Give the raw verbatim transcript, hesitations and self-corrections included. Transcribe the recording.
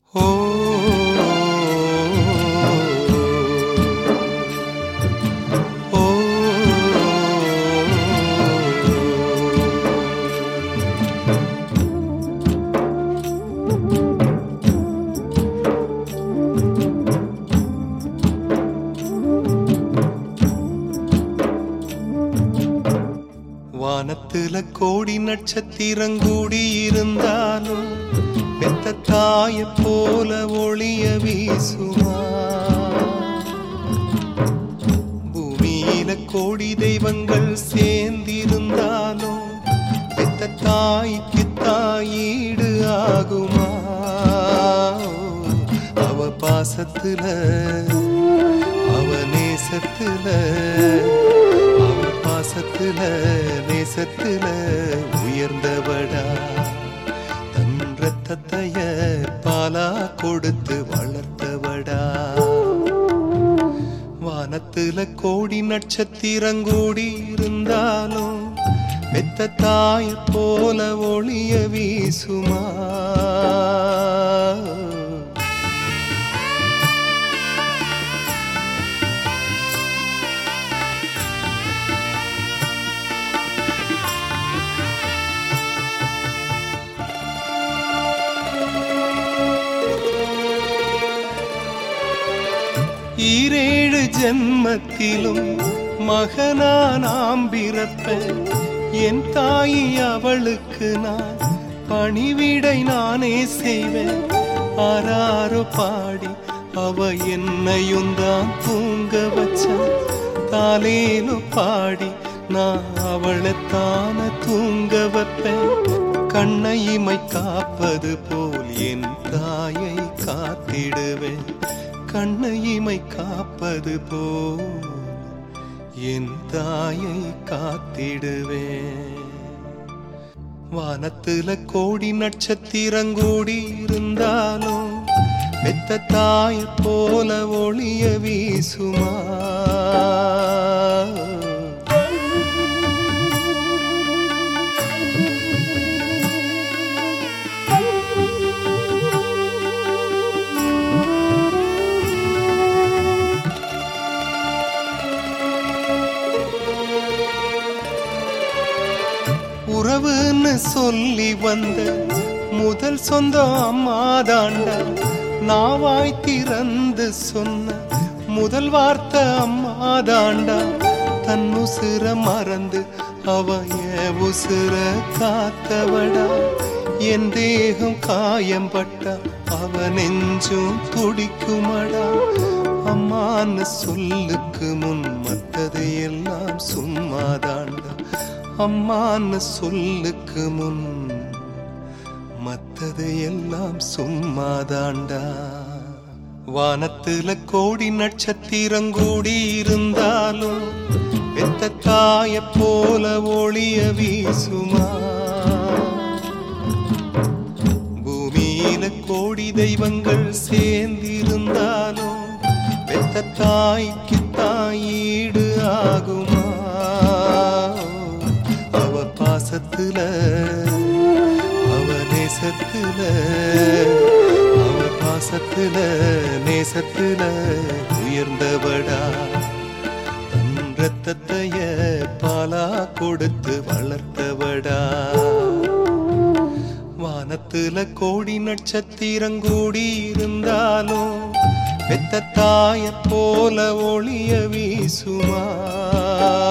ஓ ஓ வானத்துல கோடி நட்சத்திரங்கூடி இருந்தாலும் பெத்த தாய போல ஒளிய வீசுமா. பூமியில கோடி தெய்வங்கள் சேர்ந்திருந்தாலும் பெத்த தாய்க்கு தாயீடு ஆகுமா. அவ பாசத்துல அவ நேசத்துல அவ பாசத்துல நேசத்துல உயர்ந்தவடா. ரத்தத்தைய பாலா கொடுத்து வளர்த்தவடா. வானத்துல கோடி நட்சத்திரங்கூடி இருந்தாலும் பெத்த தாய போல ஒளிய வீசுமா. ஈரேழு ஜென்மத்திலும் மகனா நாம் பிறப்பேன். என் தாயி அவளுக்கு நான் பணிவிடை நானே செய்வேன். ஆராரோ பாடி அவ என்னையும் தான் தூங்க வச்சான். தாலேலோ பாடி நான் அவளைத்தான தூங்க வைப்பேன். கண்ணை இமை காப்பது போல் என் தாயை காத்திடுவேன். கண்ணை இமை காப்பது போல் என் தாயை காத்திடுவேன். வானத்துல கோடி நட்சத்திரங்கூடி இருந்தாலும் பெத்த தாய போல ஒளிய வீசுமா. உறவுன்னு சொல்லி வந்த முதல் சொந்தம் அம்மாதாண்டா. நாவாய் திறந்து சொன்ன முதல் வார்த்தை அம்மாதாண்டா. தன் உசுர மறந்து அவ என் உசுர காத்தவடா. என் தேகம் காயம்பட்டா அவ நெஞ்சும் துடிக்குமடா. அம்மான்னு சொல்லுக்கு முன் மத்தது எல்லாம் சும்மாதாண்டா. அம்மான்னு சொல்லுக்கு முன் மத்தது எல்லாம் சும்மாதாண்டா. வானத்துல கோடி நட்சத்திரங்கூடி இருந்தாலும் பெத்த தாய போல ஒளிய வீசுமா. பூமியில கோடி தெய்வங்கள் சேர்ந்திருந்தாலும் பெத்த தாய்க்கு தாயீடு ஆகுமா. பாசத்துல அவ நேசத்துல அவ பாசத்துல நேசத்துல உயர்ந்தவடா. தன் ரத்தத்தைய பாலா கொடுத்து வளர்த்தவடா. வானத்துல கோடி நட்சத்திரங்கூடி இருந்தாலும் பெத்த தாய போல ஒளிய வீசுமா.